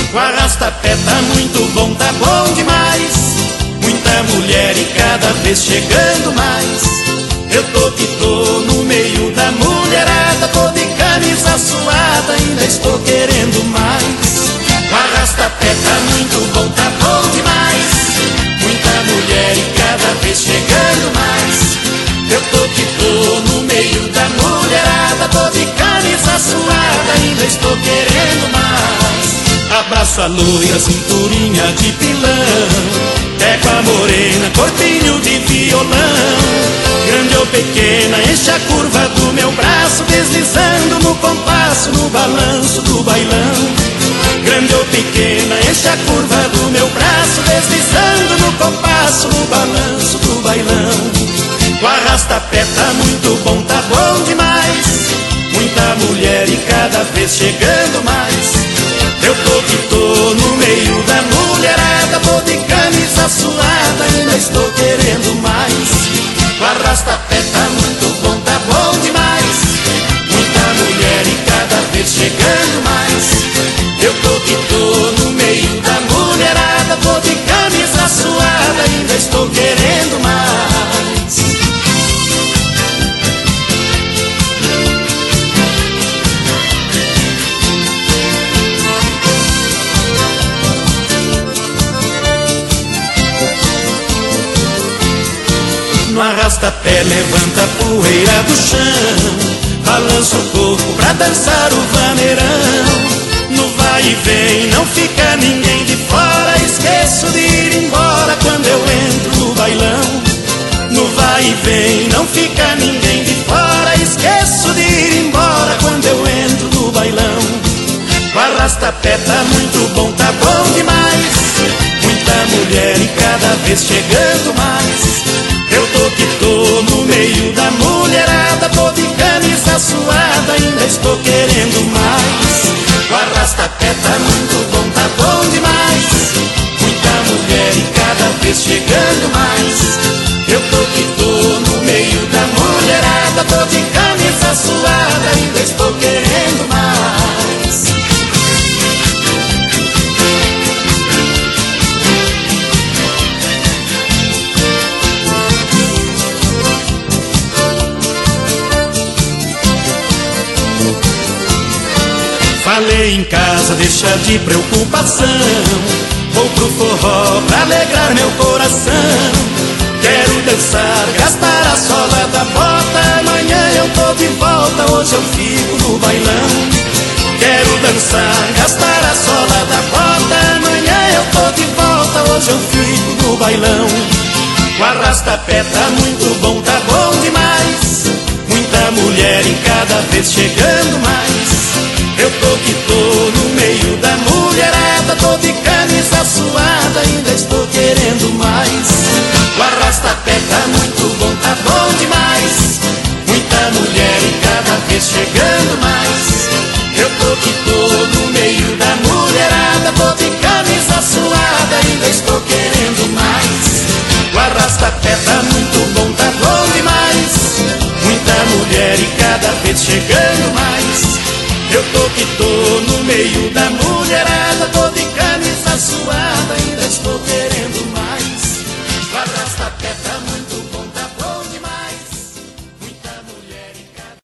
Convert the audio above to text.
O arrasta-pé tá muito bom, tá bom demais. Muita mulher e cada vez chegando mais. Eu tô que tô no meio da mulherada, tô de camisa suada, ainda estou querendo mais. O arrasta-pé tá muito bom, tá bom demais. Muita mulher e cada vez chegando mais. Eu tô que tô no meio da mulherada, tô de camisa suada, ainda estou querendo mais. Abraço a loira, cinturinha de pilão, pego a morena, corpinho de violão. Grande ou pequena, enche a curva do meu braço, deslizando no compasso, no balanço do bailão. Grande ou pequena, enche a curva do meu braço, deslizando no compasso, no balanço do bailão. O arrasta-pé tá muito bom, tá bom demais. Muita mulher e cada vez chegando mais. Eu tô que tô no meio da mulherada, tô de camisa suada, ainda estou querendo mais. O arrasta-pé tá muito bom, tá bom demais. Muita mulher e cada vez chegando mais. Eu tô que tô no meio da mulherada, tô de camisa suada, ainda estou querendo mais. No arrasta-pé levanta a poeira do chão, balança o corpo pra dançar o vaneirão. No vai e vem não fica ninguém de fora, esqueço de ir embora quando eu entro no bailão. No vai e vem não fica ninguém de fora, esqueço de ir embora quando eu entro no bailão. O arrasta-pé tá muito bom, tá bom demais. Muita mulher e cada vez chegando mais. Eu tô que tô no meio da mulherada, tô de camisa suada, ainda estou querendo mais. O arrasta-pé tá muito bom, tá bom demais. Muita mulher e cada vez chegando mais. Eu tô que tô no meio da mulherada, tô de camisa suada, ainda estou querendo mais. Falei em casa, deixa de preocupação, vou pro forró pra alegrar meu coração. Quero dançar, gastar a sola da bota, amanhã eu tô de volta, hoje eu fico no bailão. Quero dançar, gastar a sola da bota, amanhã eu tô de volta, hoje eu fico no bailão. O arrasta-pé tá muito bom, tá bom demais. Muita mulher e cada vez chegando mais. Eu tô que tô no meio da mulherada, tô de camisa suada, ainda estou querendo mais. O arrasta-pé tá muito bom, tá bom demais. Muita mulher e cada vez chegando mais. Eu tô que tô no meio da mulherada, tô de camisa suada, ainda estou querendo mais. O arrasta-pé tá muito bom, tá bom demais. Muita mulher e cada vez chegando mais. Eu tô que tô no meio da mulher.